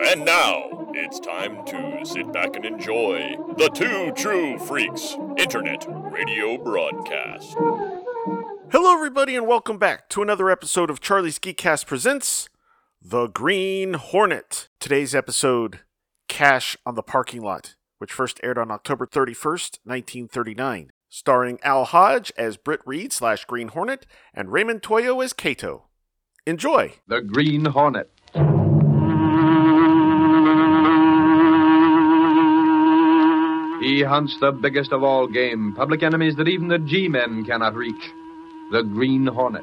And now, it's time to sit back and enjoy the Two True Freaks Internet Radio Broadcast. Hello, everybody, and welcome back to another episode of Charlie's Geekcast presents The Green Hornet. Today's episode, Cash on the Parking Lot, which first aired on October 31st, 1939. Starring Al Hodge as Britt Reed / Green Hornet and Raymond Toyo as Kato. Enjoy! The Green Hornet. He hunts the biggest of all game, public enemies that even the G-men cannot reach. The Green Hornet.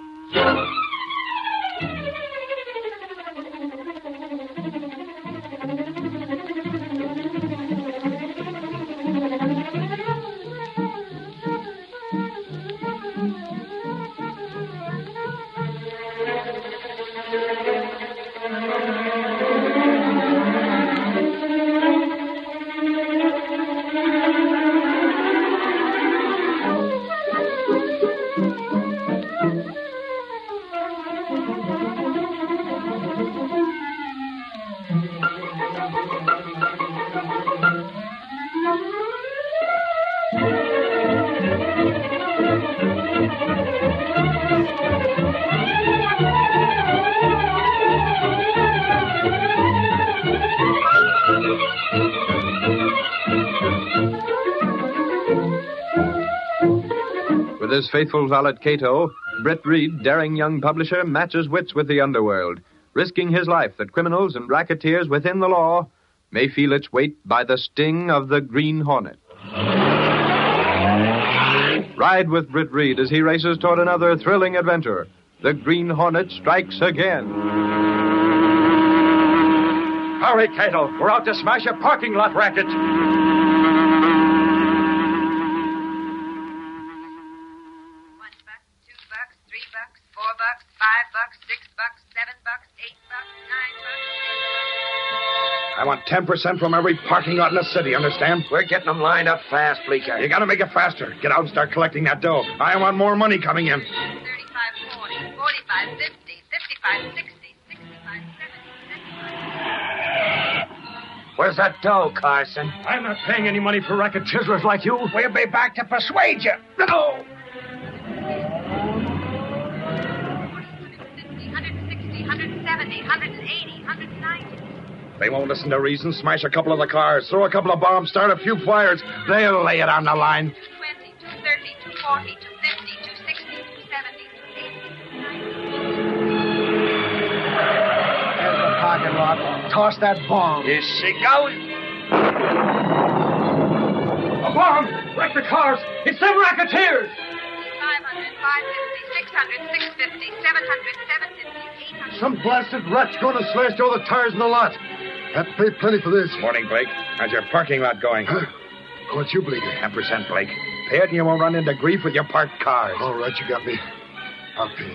With his faithful valet Kato, Britt Reed, daring young publisher, matches wits with the underworld, risking his life that criminals and racketeers within the law may feel its weight by the sting of the Green Hornet. Ride with Britt Reed as he races toward another thrilling adventure. The Green Hornet strikes again. Hurry, Kato. We're out to smash a parking lot racket. I want 10% from every parking lot in the city, understand? We're getting them lined up fast, Bleeker. You gotta make it faster. Get out and start collecting that dough. I want more money coming in. 35, 40, 45, 50, 55, 60, 65, 70, Where's that dough, Carson? I'm not paying any money for racket chiselers like you. We'll be back to persuade you. No! 160, 170, 180, 190. They won't listen to reason. Smash a couple of the cars. Throw a couple of bombs. Start a few fires. They'll lay it on the line. 220, 230, 240, 250, 260, 270, 280. There's the parking lot. Toss that bomb. Here she goes. A bomb! Wreck the cars! It's them racketeers! 500, 550, 600, 650, 700, 750, 800. Some blasted rat's going to slash all the tires in the lot. Have to pay plenty for this. Morning, Blake. How's your parking lot going? How much you, Blake? 10%, Blake. Pay it and you won't run into grief with your parked cars. All right, you got me. I'll pay.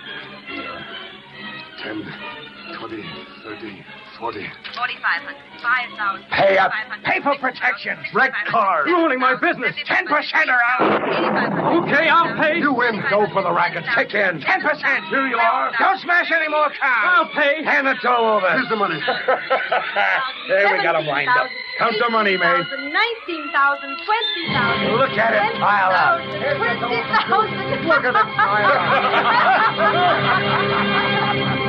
10, 20, 30, 40. 4,500, 5,000. Pay up. 500, Pay for 600, protection. 600, Wreck cars. Ruining my business. 10% or out. Okay, I'll pay. You win. Go for the racket. Kick in. 10%. Here you are. Don't smash any more cars. I'll pay. Hand the dough over. Here's the money. There, we got 'em lined up. Count the money, May. 19,000, 20,000. Look at it pile up. 20,000. Look at it pile up.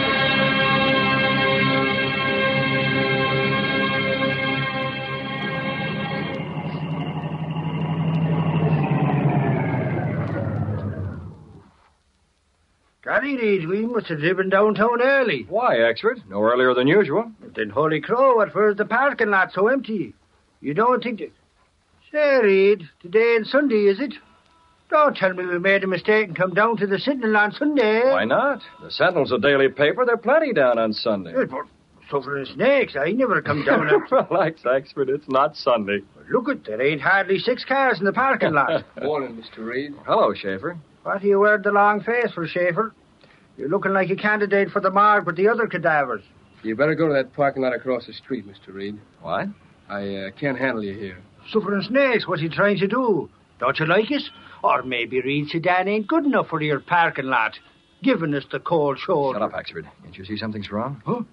Golly, Reed, we must have driven downtown early. Why, Exford? No earlier than usual. Then holy crow, at first the parking lot so empty. You don't think that... Say, Reed, today and Sunday, is it? Don't tell me we made a mistake and come down to the Sentinel on Sunday. Why not? The Sentinel's a daily paper. There are plenty down on Sunday. Yes, but suffering snakes, I never come down and... Relax, Exford. It's not Sunday. Look it, there ain't hardly 6 cars in the parking lot. Morning, Mr. Reed. Hello, Schaefer. What are you wearing the long face for, Schaefer? You're looking like a candidate for the morgue with the other cadavers. You better go to that parking lot across the street, Mr. Reed. What? I can't handle you here. Suffering snakes, what's he trying to do? Don't you like it? Or maybe Reed Sedan ain't good enough for your parking lot, giving us the cold shoulder. Shut up, Axford. Can't you see something's wrong? Huh?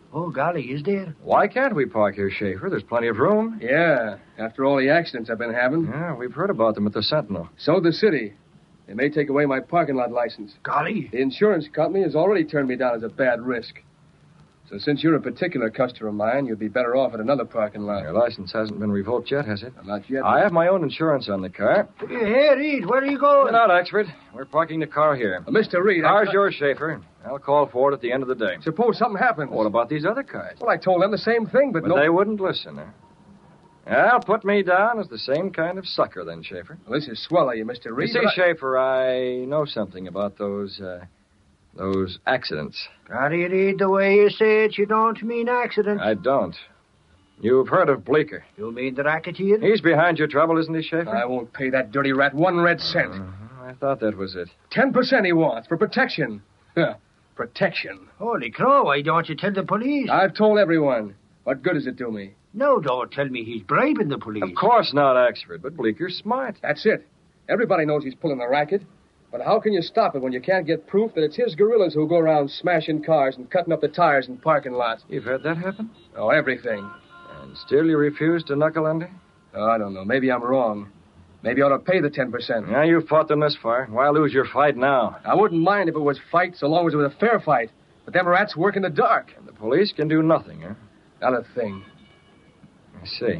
Oh, golly, is there? Why can't we park here, Schaefer? There's plenty of room. Yeah, after all the accidents I've been having. Yeah, we've heard about them at the Sentinel. So the city. They may take away my parking lot license. Golly. The insurance company has already turned me down as a bad risk. So since you're a particular customer of mine, you'd be better off at another parking lot. Your license hasn't been revoked yet, has it? Not yet. I have my own insurance on the car. Hey, Reed, where are you going? Get out, Oxford. We're parking the car here. Mr. Reed, Car's yours, Schaefer. I'll call for it at the end of the day. Suppose something happens. What about these other cars? Well, I told them the same thing, but But no... they wouldn't listen, huh? Well, put me down as the same kind of sucker, then, Schaefer. Well, this is swell of you, Mr. Reed. You see, Schaefer, I know something about those accidents. Golly, Reed, the way you say it, you don't mean accident. I don't. You've heard of Bleeker. You mean the racketeer? He's behind your trouble, isn't he, Schaefer? I won't pay that dirty rat 1 red cent. I thought that was it. 10% he wants for protection. Protection. Holy crow, why don't you tell the police? I've told everyone. What good does it do me? No, don't tell me he's bribing the police. Of course not, Oxford, but Bleeker's smart. That's it. Everybody knows he's pulling a racket. But how can you stop it when you can't get proof that it's his guerrillas who go around smashing cars and cutting up the tires in parking lots? You've had that happen? Oh, everything. And still you refuse to knuckle under? Oh, I don't know. Maybe I'm wrong. Maybe I ought to pay the 10%. Yeah, you've fought them this far. Why lose your fight now? I wouldn't mind if it was fight so long as it was a fair fight. But them rats work in the dark. And the police can do nothing, huh? Not a thing. I see.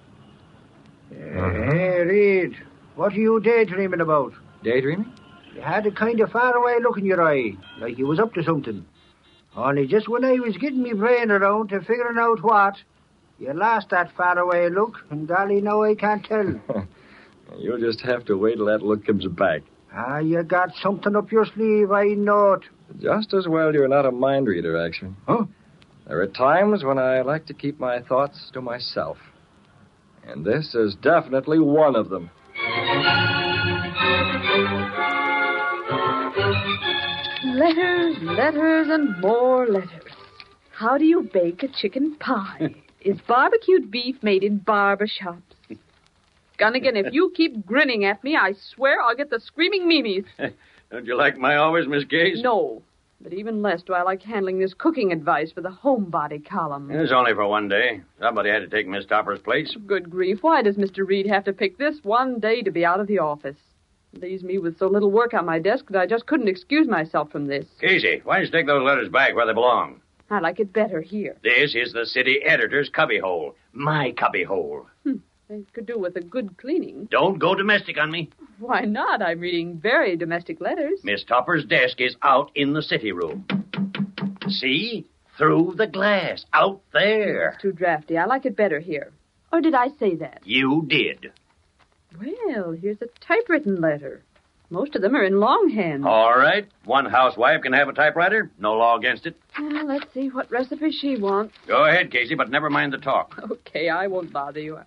Hey, Reed, what are you daydreaming about? Daydreaming? You had a kind of faraway look in your eye, like you was up to something. Only just when I was getting me brain around to figuring out what, you lost that faraway look, and golly, now I can't tell. You'll just have to wait till that look comes back. Ah, you got something up your sleeve, I know it. Just as well you're not a mind reader, actually. Huh? There are times when I like to keep my thoughts to myself. And this is definitely one of them. Letters, letters, and more letters. How do you bake a chicken pie? Is barbecued beef made in barber shops? Gunnigan, if you keep grinning at me, I swear I'll get the screaming memes. Don't you like my always, Miss Case? No, but even less do I like handling this cooking advice for the homebody column. It's only for one day. Somebody had to take Miss Topper's place. Good grief, why does Mr. Reed have to pick this one day to be out of the office? It leaves me with so little work on my desk that I just couldn't excuse myself from this. Casey, why don't you take those letters back where they belong? I like it better here. This is the city editor's cubbyhole. My cubbyhole. They could do with a good cleaning. Don't go domestic on me. Why not? I'm reading very domestic letters. Miss Topper's desk is out in the city room. See? Through the glass. Out there. It's too drafty. I like it better here. Or did I say that? You did. Well, here's a typewritten letter. Most of them are in longhand. All right. One housewife can have a typewriter. No law against it. Well, let's see what recipe she wants. Go ahead, Casey, but never mind the talk. Okay, I won't bother you.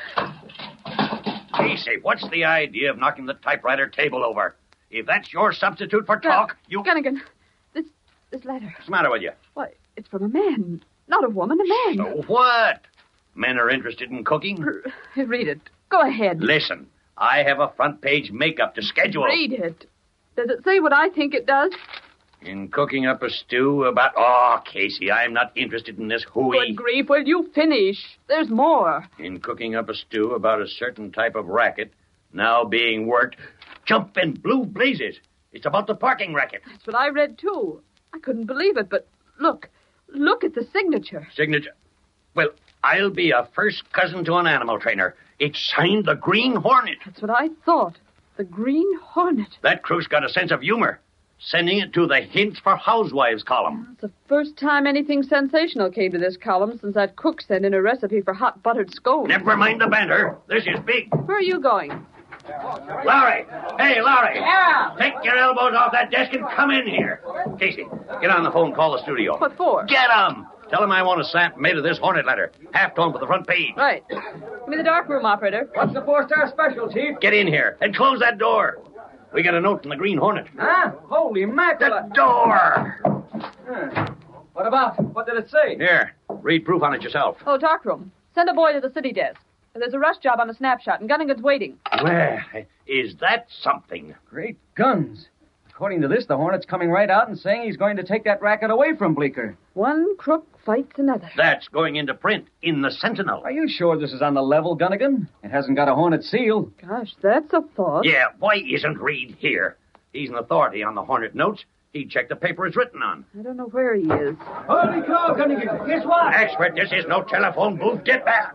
Casey, what's the idea of knocking the typewriter table over? If that's your substitute for talk, you... Gunnigan, this letter. What's the matter with you? Why, it's from a man. Not a woman, a man. So what? Men are interested in cooking? Read it. Go ahead. Listen, I have a front-page makeup to schedule. Read it. Does it say what I think it does? In cooking up a stew about... Oh, Casey, I'm not interested in this hooey. Good grief, will you finish? There's more. In cooking up a stew about a certain type of racket now being worked... Jumping blue blazes. It's about the parking racket. That's what I read, too. I couldn't believe it, but look. Look at the signature. Signature? Well, I'll be a first cousin to an animal trainer. It's signed the Green Hornet. That's what I thought. The Green Hornet. That crew's got a sense of humor. Sending it to the Hints for Housewives column. It's the first time anything sensational came to this column since that cook sent in a recipe for hot buttered scones. Never mind the banter. This is big. Where are you going? Lowry! Hey, Lowry! Yeah? Take your elbows off that desk and come in here. Casey, get on the phone, call the studio. What for? Get 'em! Tell 'em I want a sample made of this Hornet letter. Half-tone for the front page. Right. Give me the darkroom, operator. What's the 4-star special, Chief? Get in here and close that door. We got a note from the Green Hornet. Huh? Holy mackerel. The door! What about? What did it say? Here, read proof on it yourself. Oh, darkroom. Send a boy to the city desk. There's a rush job on a snapshot, and Gunnigan's waiting. Well, is that something? Great guns. According to this, the Hornet's coming right out and saying he's going to take that racket away from Bleeker. One crook fights another. That's going into print in the Sentinel. Are you sure this is on the level, Gunnigan? It hasn't got a Hornet seal. Gosh, that's a thought. Yeah, why isn't Reed here? He's an authority on the Hornet notes. He'd check the paper it's written on. I don't know where he is. Holy cow, Gunnigan! Guess what? Expert, this is no telephone booth. Get back.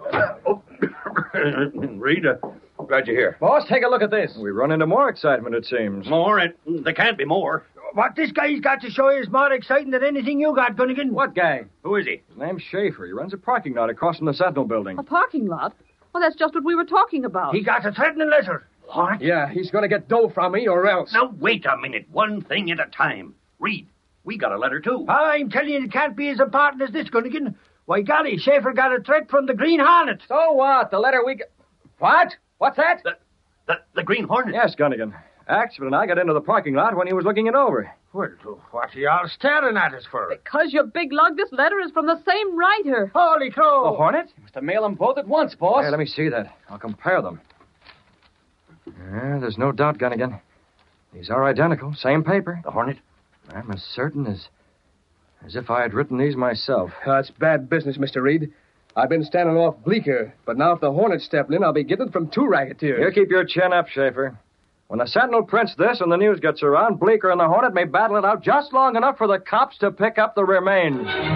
Reed, glad you're here. Boss, take a look at this. We run into more excitement, it seems. More? There can't be more. What this guy's got to show you is more exciting than anything you got, Gunnigan. What guy? Who is he? His name's Schaefer. He runs a parking lot across from the Sentinel building. A parking lot? Well, that's just what we were talking about. He got a threatening letter. What? Yeah, he's going to get dough from me or else. Now, wait a minute. One thing at a time. Reed, we got a letter, too. I'm telling you, it can't be as important as this, Gunnigan. Why, golly, Schaefer got a threat from the Green Hornet. So what? The letter we got... What? What's that? The Green Hornet? Yes, Gunnigan. Axford and I got into the parking lot when he was looking it over. Well, what are you all staring at us for? Because you big lug, this letter is from the same writer. Holy crow! The Hornet? You must have mailed them both at once, boss. Yeah, let me see that. I'll compare them. Yeah, there's no doubt, Gunnigan. These are identical. Same paper. The Hornet? I'm as certain as if I had written these myself. That's bad business, Mr. Reed. I've been standing off Bleeker, but now if the Hornet stepped in, I'll be getting it from two racketeers. You keep your chin up, Schaefer. When the Sentinel prints this and the news gets around, Bleeker and the Hornet may battle it out just long enough for the cops to pick up the remains.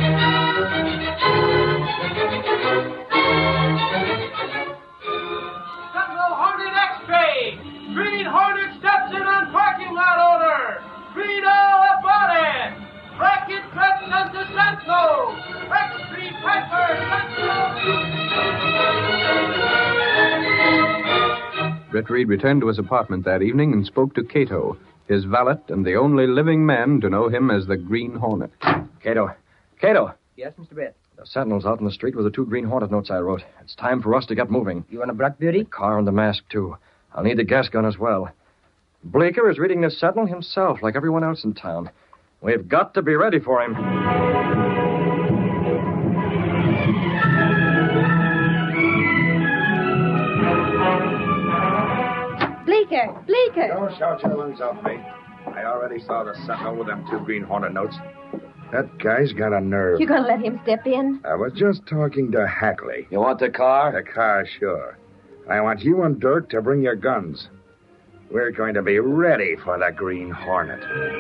Sentinel Hornet X-ray! Green Hornet steps in on parking lot owner! Read all about it! Racket threatens to Sentinel! X-ray Piper, Britt Reed returned to his apartment that evening and spoke to Cato, his valet and the only living man to know him as the Green Hornet. Cato. Yes, Mr. Brett. The Sentinel's out in the street with the two Green Hornet notes I wrote. It's time for us to get moving. You want a Black Beauty? The car and the mask, too. I'll need the gas gun as well. Bleeker is reading the Sentinel himself, like everyone else in town. We've got to be ready for him. Bleeker! Don't shout your lungs out, mate. I already saw the Sentinel with them two Green Hornet notes. That guy's got a nerve. You gonna let him step in? I was just talking to Hackley. You want the car? The car, sure. I want you and Dirk to bring your guns. We're going to be ready for the Green Hornet.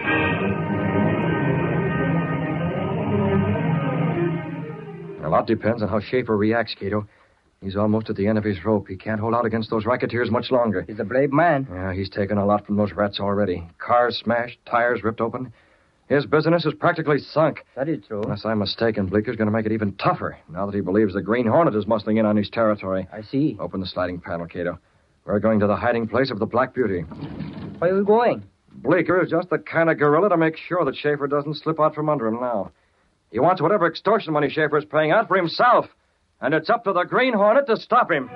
A lot depends on how Schaefer reacts, Cato. He's almost at the end of his rope. He can't hold out against those racketeers much longer. He's a brave man. Yeah, he's taken a lot from those rats already. Cars smashed, tires ripped open. His business is practically sunk. That is true. Unless I'm mistaken, Bleeker's going to make it even tougher now that he believes the Green Hornet is muscling in on his territory. I see. Open the sliding panel, Cato. We're going to the hiding place of the Black Beauty. Where are we going? Bleeker is just the kind of gorilla to make sure that Schaefer doesn't slip out from under him now. He wants whatever extortion money Schaefer is paying out for himself. And it's up to the Green Hornet to stop him.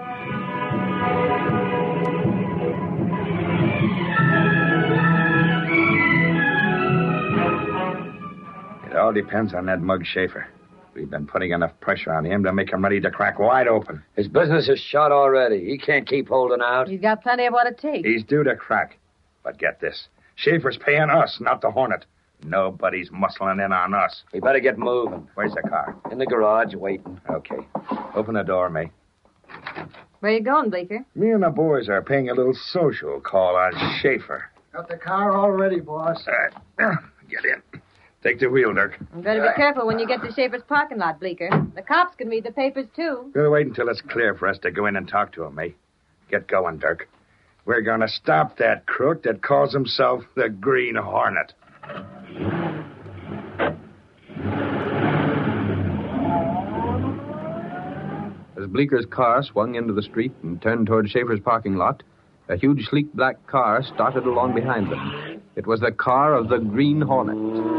It all depends on that mug Schaefer. We've been putting enough pressure on him to make him ready to crack wide open. His business is shot already. He can't keep holding out. He's got plenty of what it takes. He's due to crack. But get this. Schaefer's paying us, not the Hornet. Nobody's muscling in on us. We better get moving. Where's the car? In the garage, waiting. Okay. Open the door, mate. Where you going, Bleeker? Me and the boys are paying a little social call on Schaefer. Got the car all ready, boss. Get in. Take the wheel, Dirk. You better be careful when you get to Schaefer's parking lot, Bleeker. The cops can read the papers, too. We'll wait until it's clear for us to go in and talk to him, mate. Get going, Dirk. We're going to stop that crook that calls himself the Green Hornet. As Bleeker's car swung into the street and turned toward Schaefer's parking lot, a huge, sleek black car started along behind them. It was the car of the Green Hornet.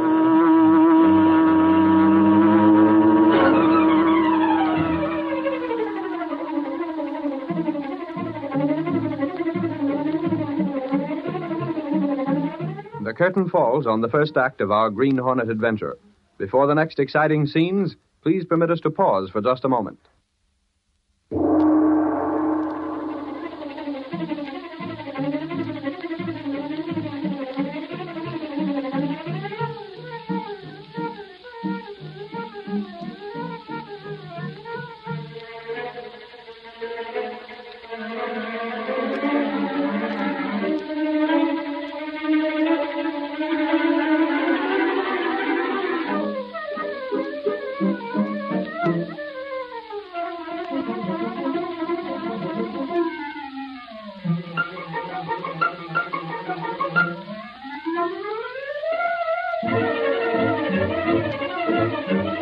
The curtain falls on the first act of our Green Hornet adventure. Before the next exciting scenes, please permit us to pause for just a moment.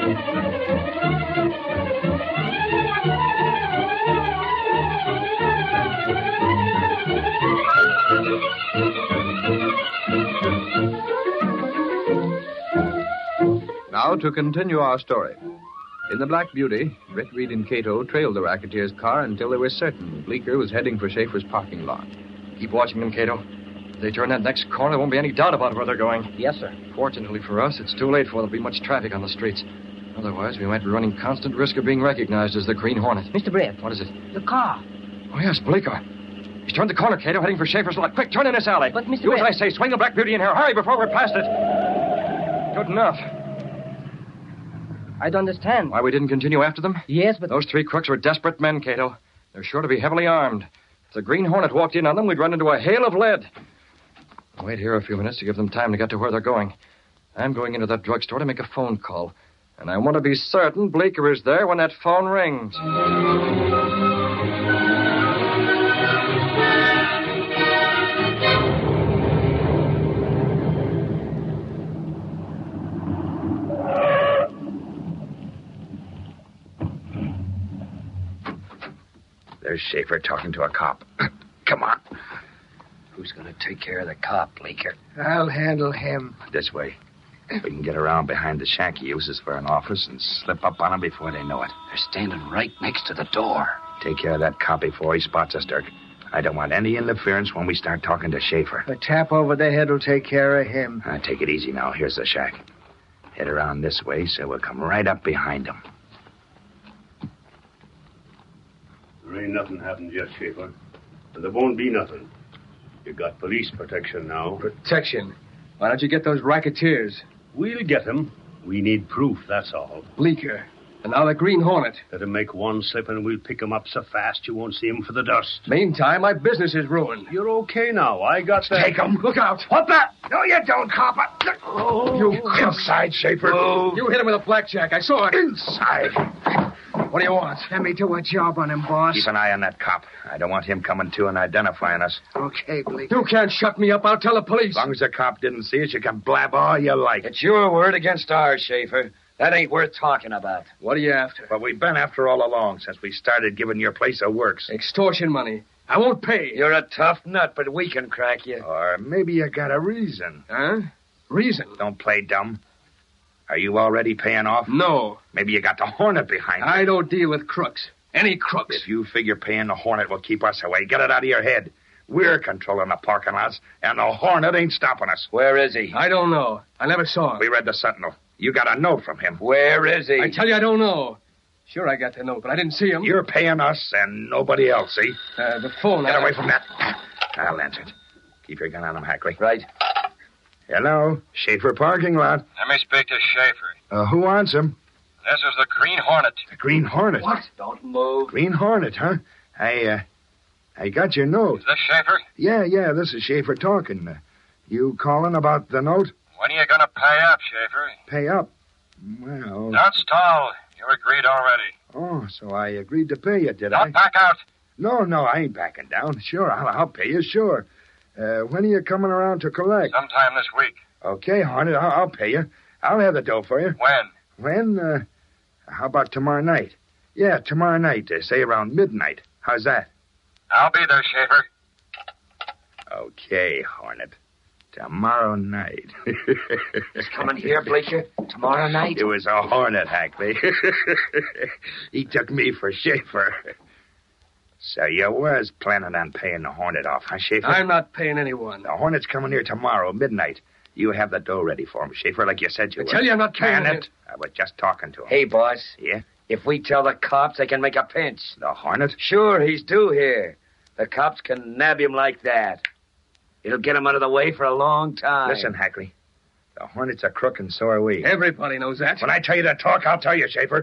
Now to continue our story. In the Black Beauty, Britt Reed and Cato trailed the racketeer's car until they were certain Bleeker was heading for Schaefer's parking lot. Keep watching them, Cato. If they turn that next corner, there won't be any doubt about where they're going. Yes, sir. Fortunately for us, it's too late for there to be much traffic on the streets. Otherwise, we might be running constant risk of being recognized as the Green Hornet. Mr. Brett. What is it? The car. Oh, yes, Bleeker. He's turned the corner, Cato, heading for Schaefer's lot. Quick, turn in this alley. But, Mr. Do as Brett. I say. Swing the Black Beauty in here. Hurry before we're past it. Good enough. I don't understand. Why we didn't continue after them? Yes, but... Those three crooks were desperate men, Cato. They're sure to be heavily armed. If the Green Hornet walked in on them, we'd run into a hail of lead. I'll wait here a few minutes to give them time to get to where they're going. I'm going into that drugstore to make a phone call. And I want to be certain Bleeker is there when that phone rings. There's Schaefer talking to a cop. Come on. Who's going to take care of the cop, Bleeker? I'll handle him. This way. We can get around behind the shack he uses for an office and slip up on him before they know it. They're standing right next to the door. Take care of that cop before he spots us, Dirk. I don't want any interference when we start talking to Schaefer. A tap over the head will take care of him. Take it easy now. Here's the shack. Head around this way so we'll come right up behind him. There ain't nothing happened yet, Schaefer. And there won't be nothing. You got police protection now. Protection? Why don't you get those racketeers? We'll get them. We need proof, that's all. Bleeker. And now the Green Hornet. Let him make one slip and we'll pick him up so fast you won't see him for the dust. Meantime, my business is ruined. You're okay now. I got that. Take him. Look out. What the? No, you don't, copper. You Inside, Schaefer. You hit him with a blackjack. I saw it. Inside. What do you want? Let me do a job on him, boss. Keep an eye on that cop. I don't want him coming to and identifying us. Okay, Bleeker. You can't shut me up. I'll tell the police. As long as the cop didn't see us, you can blab all you like. It's your word against ours, Schaefer. That ain't worth talking about. What are you after? What we've been after all along since we started giving your place a works. Extortion money. I won't pay. You're a tough nut, but we can crack you. Or maybe you got a reason. Huh? Reason? Don't play dumb. Are you already paying off? No. Maybe you got the Hornet behind you. I don't deal with crooks. Any crooks. If you figure paying the Hornet will keep us away, get it out of your head. We're controlling the parking lots, and the Hornet ain't stopping us. Where is he? I don't know. I never saw him. We read the Sentinel. You got a note from him. Where is he? I tell you, I don't know. Sure, I got the note, but I didn't see him. You're paying us and nobody else, see? The phone. Get away from that. I'll answer it. Keep your gun on him, Hackley. Right. Hello, Schaefer parking lot. Let me speak to Schaefer. Who wants him? This is the Green Hornet. The Green Hornet? What? Don't move. Green Hornet, huh? I got your note. Is this Schaefer? Yeah, this is Schaefer talking. You calling about the note? When are you going to pay up, Schaefer? Pay up? Well... Don't stall. You agreed already. Oh, so I agreed to pay you, did Don't back out. No, I ain't backing down. Sure, I'll pay you, sure. When are you coming around to collect? Sometime this week. Okay, Hornet, I'll pay you. I'll have the dough for you. When? When? How about tomorrow night? Yeah, tomorrow night, say around midnight. How's that? I'll be there, Schaefer. Okay, Hornet. Tomorrow night. He's coming here, Bleeker? Tomorrow night? It was a Hornet, Hackley. He took me for Schaefer. So you was planning on paying the Hornet off, huh, Schaefer? I'm not paying anyone. The Hornet's coming here tomorrow, midnight. You have the dough ready for him, Schaefer, like you said you would. I tell you I'm not paying it. I was just talking to him. Hey, boss. Yeah? If we tell the cops, they can make a pinch. The Hornet? Sure, he's due here. The cops can nab him like that. It'll get him out of the way for a long time. Listen, Hackley. The Hornet's a crook, and so are we. Everybody knows that. When I tell you to talk, I'll tell you, Schaefer.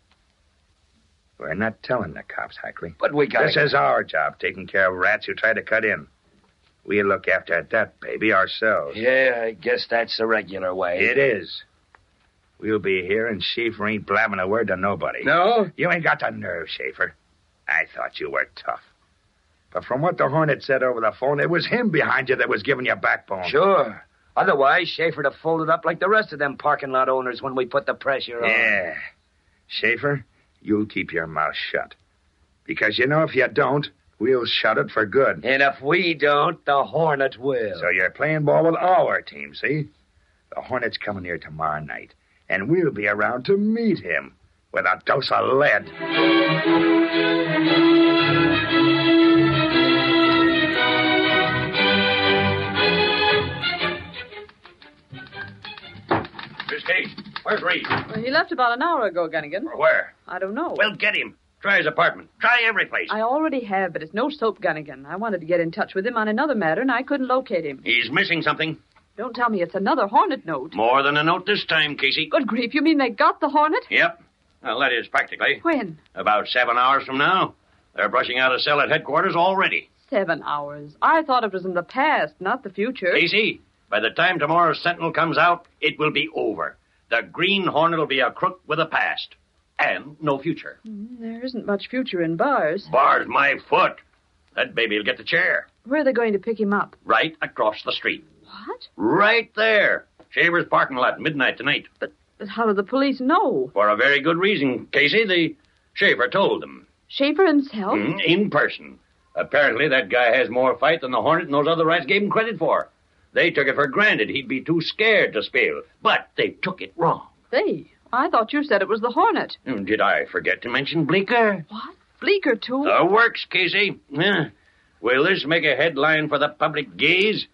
We're not telling the cops, Hackley. But we got This is our job, taking care of rats who try to cut in. We'll look after that baby ourselves. Yeah, I guess that's the regular way. It is. We'll be here, and Schaefer ain't blabbing a word to nobody. No? You ain't got the nerve, Schaefer. I thought you were tough. But from what the Hornet said over the phone, it was him behind you that was giving you backbone. Sure. Otherwise, Schaefer'd have folded up like the rest of them parking lot owners when we put the pressure on. Yeah. Schaefer, you'll keep your mouth shut. Because if you don't, we'll shut it for good. And if we don't, the Hornet will. So you're playing ball with our team, see? The Hornet's coming here tomorrow night, and we'll be around to meet him with a dose of lead. Miss Kate, where's Reed? Well, he left about an hour ago, Gunnigan. Where? I don't know. Well, get him. Try his apartment. Try every place. I already have, but it's no soap, Gunnigan. I wanted to get in touch with him on another matter, and I couldn't locate him. He's missing something. Don't tell me it's another Hornet note. More than a note this time, Casey. Good grief, you mean they got the Hornet? Yep. Well, that is practically. When? About 7 hours from now. They're brushing out a cell at headquarters already. 7 hours. I thought it was in the past, not the future. Casey, by the time tomorrow's Sentinel comes out, it will be over. The Green Hornet will be a crook with a past. And no future. There isn't much future in bars. Bars my foot. That baby will get the chair. Where are they going to pick him up? Right across the street. What? Right there. Shaver's parking lot, midnight tonight. But how do the police know? For a very good reason, Casey. The Shaver told them. Shaver himself? In person. Apparently, that guy has more fight than the Hornet and those other rats gave him credit for. They took it for granted he'd be too scared to spill. But they took it wrong. They? I thought you said it was the Hornet. Did I forget to mention Bleeker? What? Bleeker, too? The works, Casey. Will this make a headline for the public gaze?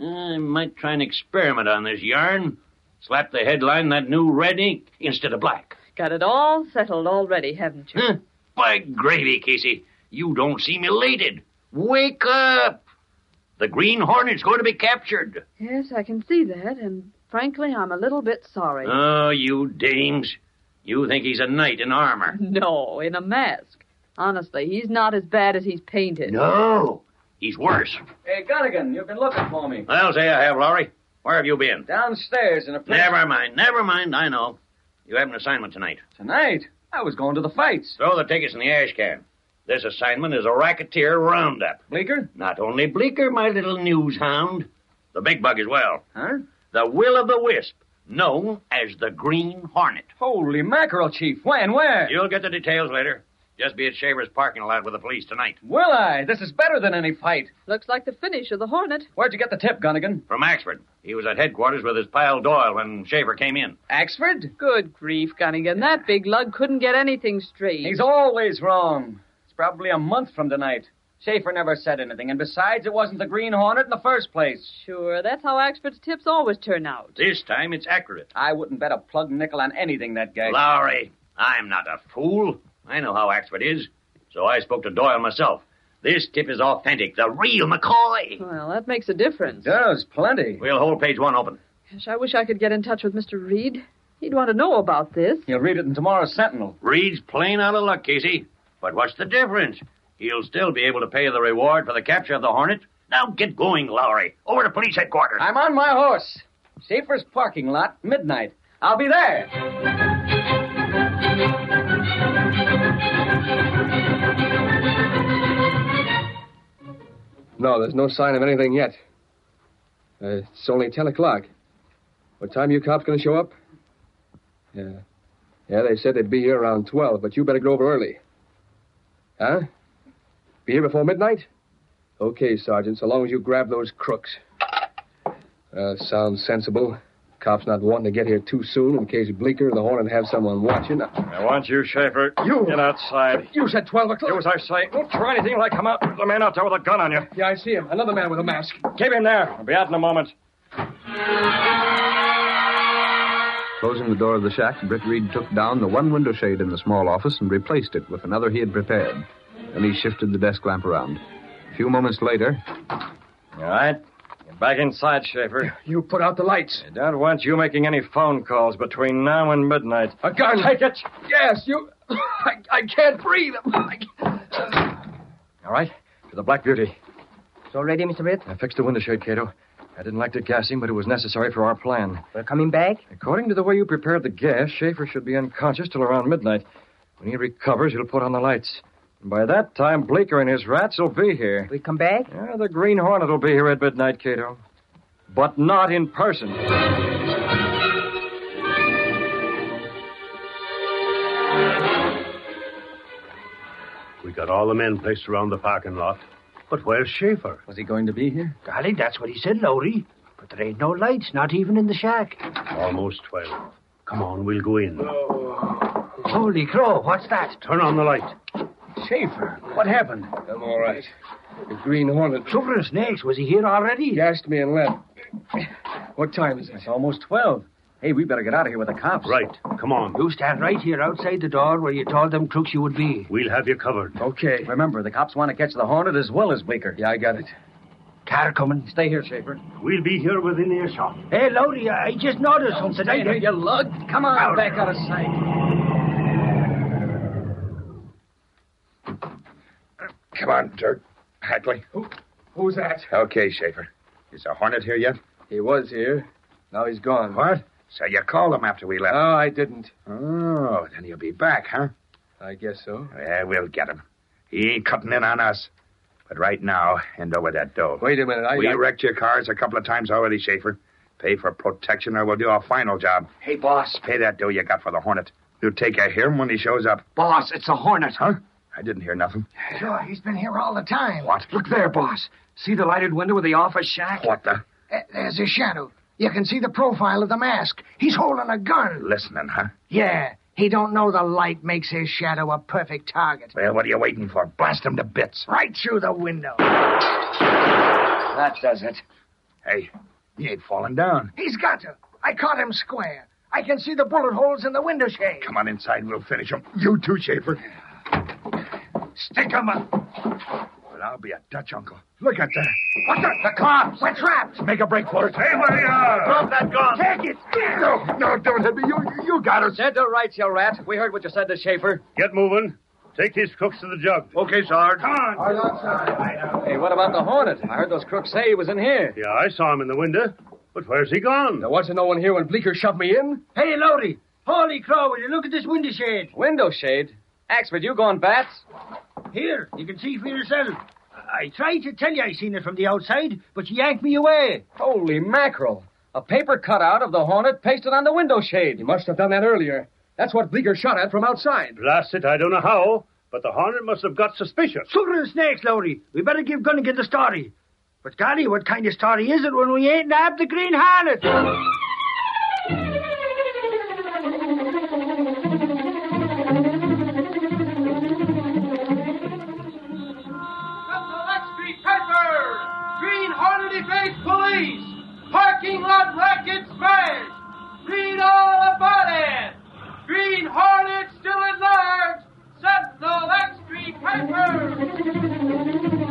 I might try an experiment on this yarn. Slap the headline that new red ink instead of black. Got it all settled already, haven't you? By gravy, Casey. You don't seem elated. Wake up! The Green Hornet's going to be captured. Yes, I can see that, and frankly, I'm a little bit sorry. Oh, you dames. You think he's a knight in armor. No, in a mask. Honestly, he's not as bad as he's painted. No, he's worse. Hey, Gunnigan, you've been looking for me. I'll say I have, Lowry. Where have you been? Downstairs in a place... Never mind, I know. You have an assignment tonight. Tonight? I was going to the fights. Throw the tickets in the ash can. This assignment is a racketeer roundup. Bleeker? Not only Bleeker, my little news hound. The big bug as well. Huh? The will-o'-the-wisp, known as the Green Hornet. Holy mackerel, Chief. When? Where? You'll get the details later. Just be at Shaver's parking lot with the police tonight. Will I? This is better than any fight. Looks like the finish of the Hornet. Where'd you get the tip, Gunnigan? From Axford. He was at headquarters with his pal Doyle when Shaver came in. Axford? Good grief, Gunnigan. That big lug couldn't get anything straight. He's always wrong. It's probably a month from tonight. Schaefer never said anything, and besides, it wasn't the Green Hornet in the first place. Sure, that's how Axford's tips always turn out. This time it's accurate. I wouldn't bet a plug nickel on anything that guy... Lowry, I'm not a fool. I know how Axford is. So I spoke to Doyle myself. This tip is authentic, the real McCoy. Well, that makes a difference. It does, plenty. We'll hold page 1 open. Gosh, I wish I could get in touch with Mr. Reed. He'd want to know about this. He'll read it in tomorrow's Sentinel. Reed's plain out of luck, Casey. But what's the difference? He'll still be able to pay the reward for the capture of the Hornet. Now get going, Lowry. Over to police headquarters. I'm on my horse. Schaefer's parking lot, midnight. I'll be there. No, there's no sign of anything yet. It's only 10 o'clock. What time you cops going to show up? Yeah, they said they'd be here around 12, but you better go over early. Huh? Be here before midnight? Okay, Sergeant, so long as you grab those crooks. Sounds sensible. Cops not wanting to get here too soon in case Bleeker and the Hornet have someone watching. I want you, Schaefer. You! Get outside. You said 12 o'clock. Do as I say. Don't try anything till I come out. There's a man out there with a gun on you. Yeah, I see him. Another man with a mask. Keep him there. I'll be out in a moment. Closing the door of the shack, Britt Reed took down the one window shade in the small office and replaced it with another he had prepared. Then he shifted the desk lamp around. A few moments later... All right. Get back inside, Schaefer. You put out the lights. I don't want you making any phone calls between now and midnight. A gun. Take it. Yes, you... I can't breathe. All right. To the Black Beauty. It's all ready, Mr. Britt? I fixed the window shade, Cato. I didn't like to gas him, but it was necessary for our plan. We're coming back? According to the way you prepared the gas, Schaefer should be unconscious till around midnight. When he recovers, he'll put on the lights. And by that time, Bleeker and his rats will be here. We come back? Yeah, the Green Hornet will be here at midnight, Cato. but not in person. We got all the men placed around the parking lot. But where's Schaefer? Was he going to be here? Golly, that's what he said, Lowry. But there ain't no lights, not even in the shack. Almost 12. Come on, we'll go in. Holy crow, what's that? Turn on the light. Schaefer, what happened? I'm all right. The Green Hornet. Sugar and snakes, was he here already? Gassed me and left. What time is it? It's almost 12. Hey, we better get out of here with the cops. Right. Come on. You stand right here outside the door where you told them crooks you would be. We'll have you covered. Okay. Remember, the cops want to catch the Hornet as well as Bleeker. Yeah, I got it. Car coming. Stay here, Schaefer. We'll be here within earshot. Hey, Lowry, I just noticed something. Stay here, you lug. Come on, back out of sight. Come on, Dirk. Hatley. Who's that? Okay, Schaefer. Is the Hornet here yet? He was here. Now he's gone. What? So you called him after we left? No, I didn't. Oh, then he'll be back, huh? I guess so. Yeah, we'll get him. He ain't cutting in on us. But right now, hand over that dough. Wait a minute. We wrecked your cars a couple of times already, Schaefer. Pay for protection or we'll do our final job. Hey, boss. Pay that dough you got for the Hornet. You take care of him when he shows up. Boss, it's a Hornet. Huh? I didn't hear nothing. Sure, he's been here all the time. What? Look there, boss. See the lighted window of the office shack? What the? There's his shadow. You can see the profile of the mask. He's holding a gun. Listening, huh? Yeah. He don't know the light makes his shadow a perfect target. Well, what are you waiting for? Blast him to bits. Right through the window. That does it. Hey, he ain't falling down. He's got to. I caught him square. I can see the bullet holes in the window shade. Come on inside and we'll finish him. You too, Schaefer. Stick him up. Well, I'll be a Dutch uncle. Look at that. What the cops? We're trapped. Make a break for it. Hey, where you are? Drop that gun. Take it. No, don't hit me. You got us. Dead to rights, you rat. We heard what you said to Schaefer. Get moving. Take these crooks to the jug. Okay, Sarge. Come on. Hey, what about the Hornet? I heard those crooks say he was in here. Yeah, I saw him in the window. But where's he gone? There wasn't no one here when Bleeker shoved me in. Hey, Lowry. Holy crow, will you look at this window shade? Window shade? Axford, you going bats? Here, you can see for yourself. I tried to tell you I seen it from the outside, but you yanked me away. Holy mackerel. A paper cutout of the Hornet pasted on the window shade. You must have done that earlier. That's what Bleeker shot at from outside. Blast it, I don't know how, but the Hornet must have got suspicious. Sugar and snakes, Lowry. We better give Gunnigan the story. But, golly, what kind of story is it when we ain't nabbed the Green Hornet? Green Hornet evades police. Parking lot racket smashed. Read all about it. Green Hornet still at large. Sentinel Extra paper.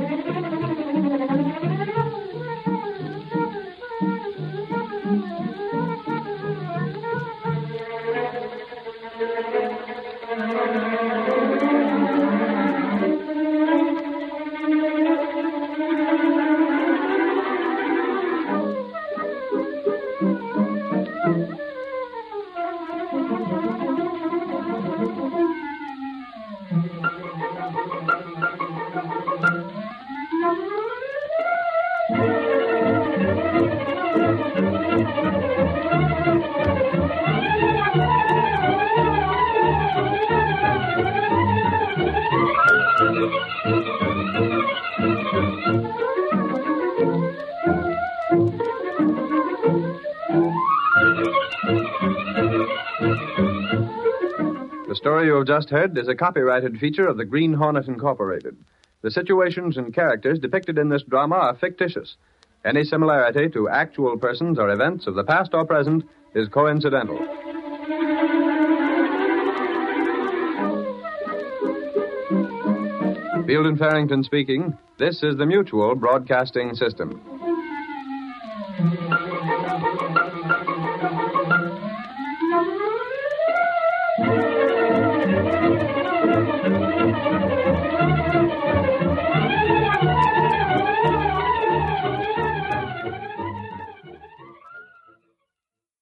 The story you have just heard is a copyrighted feature of the Green Hornet Incorporated. The situations and characters depicted in this drama are fictitious. Any similarity to actual persons or events of the past or present is coincidental. Field and Farrington speaking. This is the Mutual Broadcasting System.